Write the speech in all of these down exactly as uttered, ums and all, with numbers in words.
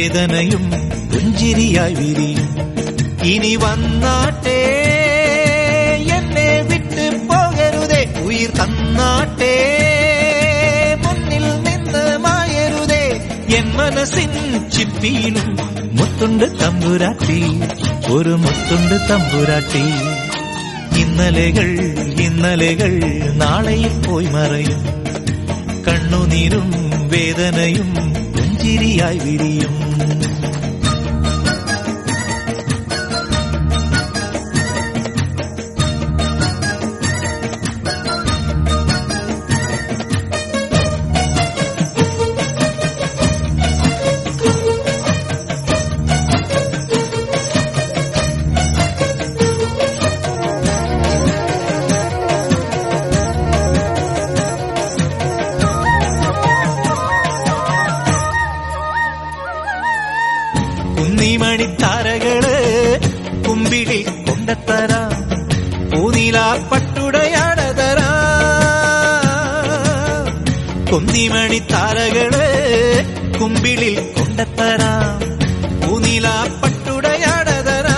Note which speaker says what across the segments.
Speaker 1: വേദനയും പുഞ്ചിരിയായി വിരിയും. ഇനി വന്നാട്ടെ എന്നെ വിട്ട് പോകരുതേ, ഉയിർ തന്നാട്ടെ മുന്നിൽ നിന്ന് മായരുതേ. എൻ മനസ്സിൻ ചിപ്പിയിലും മുത്തുണ്ട് തമ്പുരാട്ടി, ഒരു മുത്തുണ്ട് തമ്പുരാട്ടി. ഇന്നലെകൾ ഇന്നലെകൾ നാളെയിൽ പോയി മറയും, കണ്ണുനീരും വേദനയും പുഞ്ചിരിയായി വിരിയും. കുന്നിമണിത്താരകള് കുമ്പിളിൽ കൊണ്ടത്തരാം, പൂനീലാ പട്ടുടയാടതരാ. കുന്നിമണിത്താരകള് കുമ്പിളിൽ കൊണ്ടത്തരാം, പൂനീലാ പട്ടുടയാടതരാ.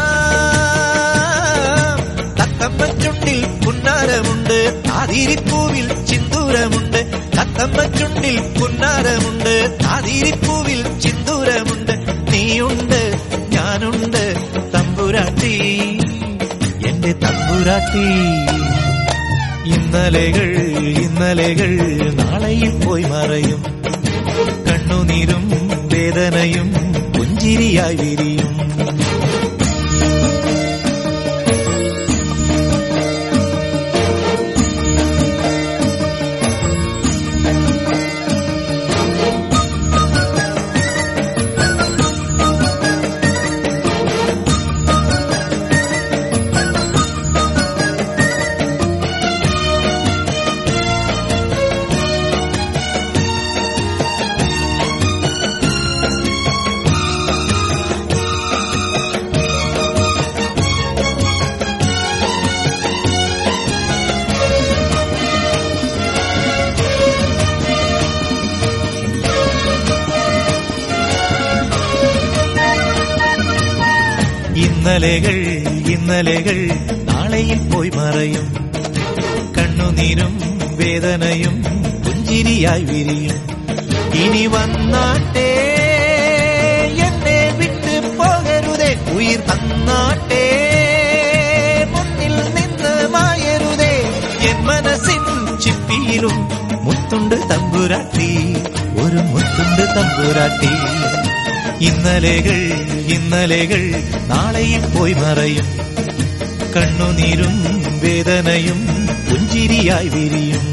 Speaker 1: തത്തമ്മ ചുണ്ടിൽ പുന്നാരമുണ്ട്, താതിരിപ്പൂവിൽ ചിന്തൂരമുണ്ട്. തത്തമ്മ ചുണ്ടിൽ പുന്നാരമുണ്ട്, താതിരിപ്പൂവിൽ ചിന്തൂരമുണ്ട്. നീയുണ്ട് ഞാനുണ്ട് തമ്പുരാട്ടി, എന്റെ തമ്പുരാട്ടി. ഇന്നലെകൾ ഇന്നലെകൾ നാളെയിൽ പോയി മറയും, കണ്ണുനീരും വേദനയും പുഞ്ചിരിയായി വിരിയും. ഇന്നലെകൾ ഇന്നലെകൾ നാളെയിൽ പോയി മറയും, കണ്ണുനീരും വേദനയും പുഞ്ചിരിയായി വിരിയും. ഇനി വന്നാട്ടെ എന്നെ വിട്ട് പോകരുതേ, ഉയിർ തന്നാട്ടെ മുന്നിൽ നിന്ന് മായരുതേ. എൻ മനസ്സിൻ ചിപ്പിയിലും മുത്തുണ്ട് തമ്പുരാട്ടി, ഒരു മുത്തുണ്ട് തമ്പുരാട്ടി. ഇന്നലെകൾ ഇന്നലെകൾ നാളെയിൽ പോയി മറയും, കണ്ണുനീരും വേദനയും പുഞ്ചിരിയായി വിരിയും.